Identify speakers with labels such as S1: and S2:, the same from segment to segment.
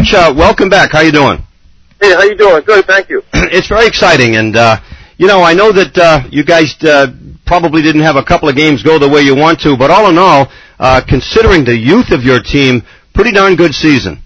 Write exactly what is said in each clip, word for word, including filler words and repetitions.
S1: Coach, uh, welcome back. How you doing?
S2: Hey, how you doing? Good, thank you.
S1: It's very exciting, and, uh, you know, I know that uh, you guys uh, probably didn't have a couple of games go the way you want to, but all in all, uh, considering the youth of your team, pretty darn good season.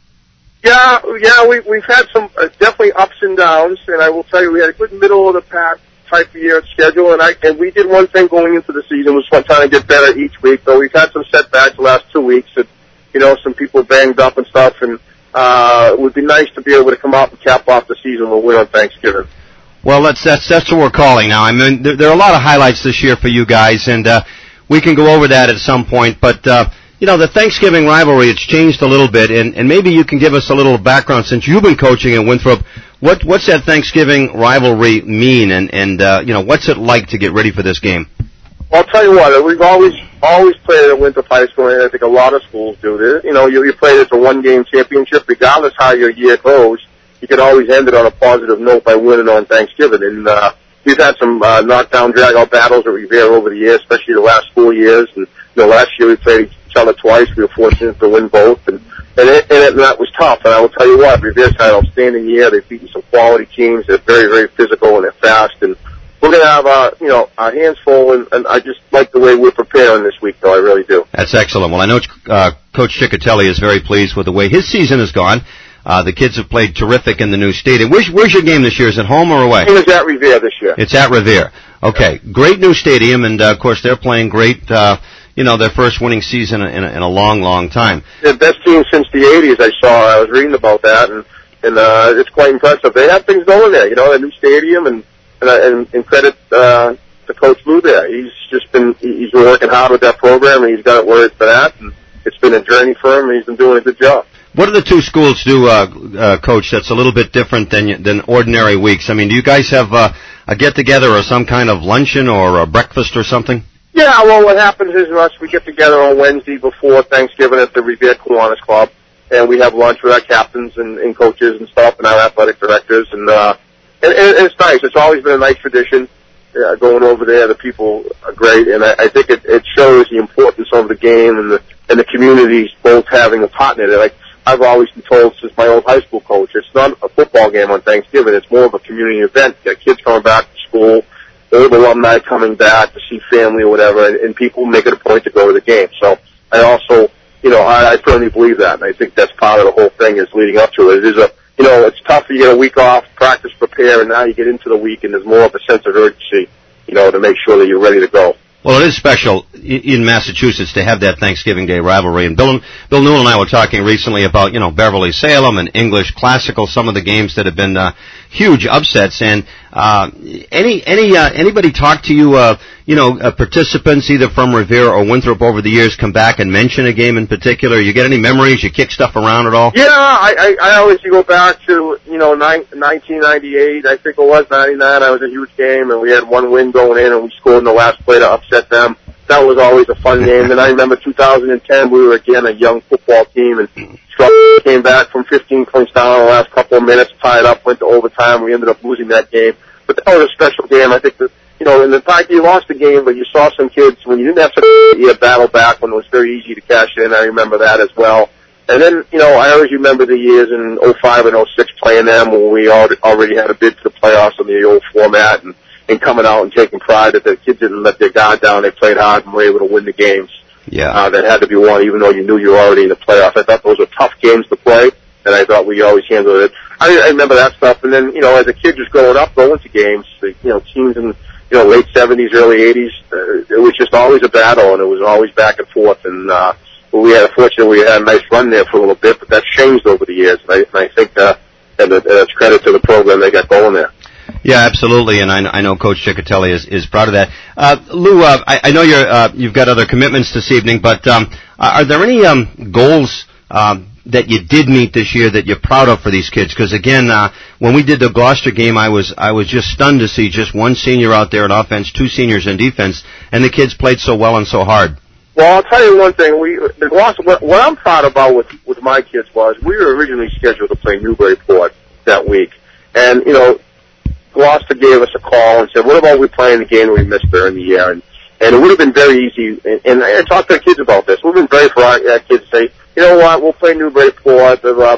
S2: Yeah, yeah, we, we've had some uh, definitely ups and downs, and I will tell you, we had a good middle of the pack type of year schedule, and I and we did one thing going into the season was trying to get better each week. But we've had some setbacks the last two weeks, and you know, some people banged up and stuff, and uh, it would be nice to be able to come out and cap off the season with a win on Thanksgiving.
S1: Well, that's that's that's what we're calling now. I mean, there, there are a lot of highlights this year for you guys, and uh, we can go over that at some point. But uh, you know, the Thanksgiving rivalry, it's changed a little bit, and, and maybe you can give us a little background since you've been coaching at Winthrop. What what's that Thanksgiving rivalry mean, and and uh, you know, what's it like to get ready for this game?
S2: Well, I'll tell you what, we've always always played at Winthrop High School, and I think a lot of schools do this. You know, you, you play it as a one-game championship, regardless how your year goes. You can always end it on a positive note by winning on Thanksgiving. And uh, we've had some uh, knockdown, drag-out battles at Revere over the years, especially the last four years. And you know, last year we played each other twice. We were fortunate to win both, and and, it, and, it, and that was tough. And I will tell you what, Revere's had an outstanding year. They've beaten some quality teams. They're very, very physical and they're fast. And we're going to have, uh, you know, our hands full, and, and I just like the way we're preparing this week, though. I really do.
S1: That's excellent. Well, I know uh, Coach Ciccatelli is very pleased with the way his season has gone. Uh, the kids have played terrific in the new stadium. Where's, where's your game this year? Is it home or away?
S2: It was at Revere this year.
S1: It's at Revere. Okay. Yeah. Great new stadium, and, uh, of course, they're playing great, uh, you know, their first winning season in a, in a long, long time.
S2: The best team since the eighties, I saw. I was reading about that, and, and uh, it's quite impressive. They have things going there, you know, a new stadium, and And, and, and credit uh, to Coach Lou there. He's just been he's been working hard with that program, and he's got it where it's been at, and it's been a journey for him, and he's been doing a good job.
S1: What do the two schools do, uh, uh, Coach, that's a little bit different than than ordinary weeks? I mean, do you guys have uh, a get-together or some kind of luncheon or a breakfast or something?
S2: Yeah, well, what happens is us, we get together on Wednesday before Thanksgiving at the Revere Kiwanis Club, and we have lunch with our captains and, and coaches and stuff and our athletic directors, and uh And, and it's nice. It's always been a nice tradition uh, going over there. The people are great, and I, I think it, it shows the importance of the game and the and the communities both having a partner. Like I've always been told since my old high school coach, it's not a football game on Thanksgiving. It's more of a community event. You got kids coming back to school, old alumni coming back to see family or whatever, and, and people make it a point to go to the game. So I also, you know, I, I firmly believe that, and I think that's part of the whole thing is leading up to it. It is a You know, it's tough to get a week off, practice, prepare, and now you get into the week, and there's more of a sense of urgency, you know, to make sure that you're ready to go.
S1: Well, it is special in Massachusetts to have that Thanksgiving Day rivalry. And Bill, Bill Newell and I were talking recently about, you know, Beverly Salem and English Classical, some of the games that have been uh, huge upsets. And uh, any any uh, anybody talk to you, uh, you know, uh, participants either from Revere or Winthrop over the years come back and mention a game in particular? You get any memories? You kick stuff around at all?
S2: Yeah, I, I, I always go back to, you know, nineteen ninety-eight. I think it was ninety-nine. I was a huge game, and we had one win going in, and we scored in the last play to upset them. That was always a fun game. And I remember two thousand ten, we were again a young football team, and came back from fifteen points down in the last couple of minutes, tied up, went to overtime. We ended up losing that game. But that was a special game. I think that, you know, in the fact you lost the game, but you saw some kids when you didn't have such a year battle back when it was very easy to cash in. I remember that as well. And then, you know, I always remember the years in oh five and oh six playing them when we already had a bid for the playoffs on the old format, and, and coming out and taking pride that the kids didn't let their guard down. They played hard and were able to win the games.
S1: Yeah.
S2: Uh, that had to be won, even though you knew you were already in the playoffs. I thought those were tough games to play, and I thought we always handled it. I, I remember that stuff. And then, you know, as a kid just growing up, going to games, the, you know, teams in, you know, late seventies, early eighties, uh, it was just always a battle, and it was always back and forth. And, uh, we had, fortunately, we had a nice run there for a little bit, but that's changed over the years. And I, and I think, uh, and that's credit to the program they got going there.
S1: Yeah, absolutely, and I, I know Coach Ciccatelli is, is proud of that. Uh, Lou, uh, I, I know you're, uh, you've got other commitments this evening, but um, are there any um, goals um, that you did meet this year that you're proud of for these kids? Because again, uh, when we did the Gloucester game, I was I was just stunned to see just one senior out there in offense, two seniors in defense, and the kids played so well and so hard.
S2: Well, I'll tell you one thing. We the Gloucester. What, what I'm proud about with with my kids was we were originally scheduled to play Newburyport that week, and you know, Gloucester gave us a call and said, "What about we playing the game that we missed during the year?" And and it would have been very easy. And, and I talked to our kids about this. It would have been great for our, our kids to say, "You know what? We'll play Newburyport, blah, blah, but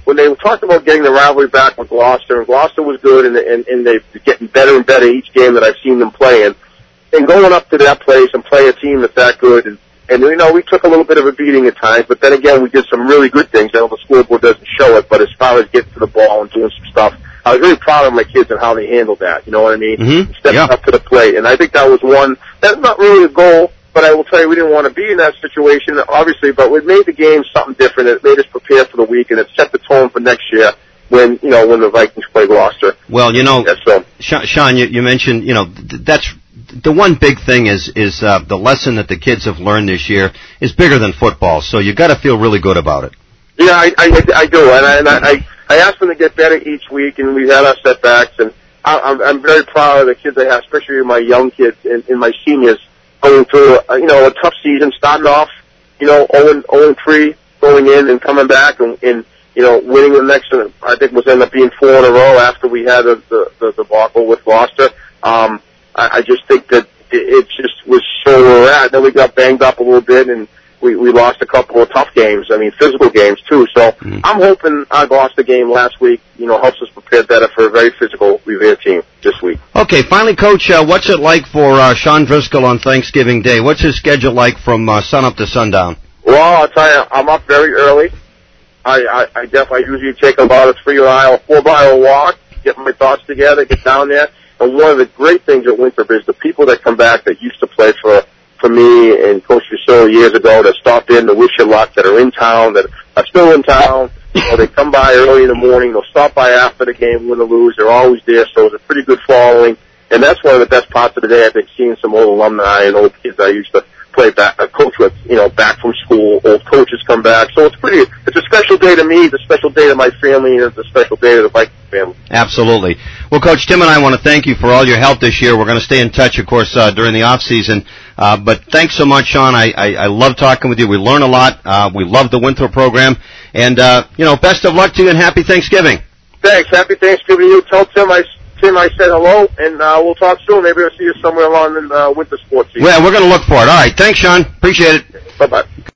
S2: when they talked about getting the rivalry back with Gloucester, and Gloucester was good, and, and, and they're getting better and better each game that I've seen them play in, and going up to that place and play a team that's that good, and, and you know, we took a little bit of a beating at times, but then again, we did some really good things. I know the scoreboard doesn't show it, but as far as getting to the ball and doing some stuff, I was really proud of my kids and how they handled that, you know what I mean?
S1: Mm-hmm.
S2: Stepping
S1: yeah.
S2: up to the plate, and I think that was one, that's not really a goal, but I will tell you, we didn't want to be in that situation, obviously, but it made the game something different. It made us prepare for the week, and it set the tone for next year when, you know, when the Vikings play Gloucester.
S1: Well, you know,
S2: yeah, so.
S1: Sean, you, you mentioned, you know, th- that's the one big thing is is uh, the lesson that the kids have learned this year is bigger than football, so you got to feel really good about it.
S2: Yeah, I, I, I do, and I, and I, I ask them to get better each week, and we've had our setbacks, and I, I'm, I'm very proud of the kids I have, especially my young kids and, and my seniors, going through, a, you know, a tough season, starting off, you know, oh and three, going in and coming back, and, and you know, winning the next, I think was ended up being four in a row after we had the the, the debacle with Gloucester. Um, I, I just think that it, it just was so where we're at. Then we got banged up a little bit, and we, we lost a couple of tough games. I mean, physical games too. So mm-hmm. I'm hoping our Gloucester game last week, you know, helps us prepare better for a very physical Revere team this week.
S1: Okay, finally, Coach, uh, what's it like for uh, Sean Driscoll on Thanksgiving Day? What's his schedule like from uh, sun up to sundown?
S2: Well, I'll tell you, I'm up very early. I, I, I definitely usually take about a three mile, four mile walk, get my thoughts together, get down there. And one of the great things at Winthrop is the people that come back that used to play for for me and Coach Fusillo years ago that stop in to wish you luck, that are in town, that are still in town. You know, they come by early in the morning. They'll stop by after the game, win or lose. They're always there, so it's a pretty good following. And that's one of the best parts of the day, I think, seeing some old alumni and old kids I used to play back, uh, coach with, you know, back from school. Old coaches come back. So it's pretty, it's a special day to me, it's a special day to my family, and it's a special day to the Viking family.
S1: Absolutely. Well, Coach, Tim and I want to thank you for all your help this year. We're going to stay in touch, of course, uh, during the off season. Uh, but thanks so much, Sean. I, I, I love talking with you. We learn a lot. Uh, we love the Winthrop program. And, uh, you know, best of luck to you and happy Thanksgiving.
S2: Thanks. Happy Thanksgiving to you. Tell Tim I, Tim I said hello, and uh, we'll talk soon. Maybe I'll see you somewhere along in uh, winter sports season.
S1: Well, we're going to look for it. All right. Thanks, Sean. Appreciate it.
S2: Bye-bye.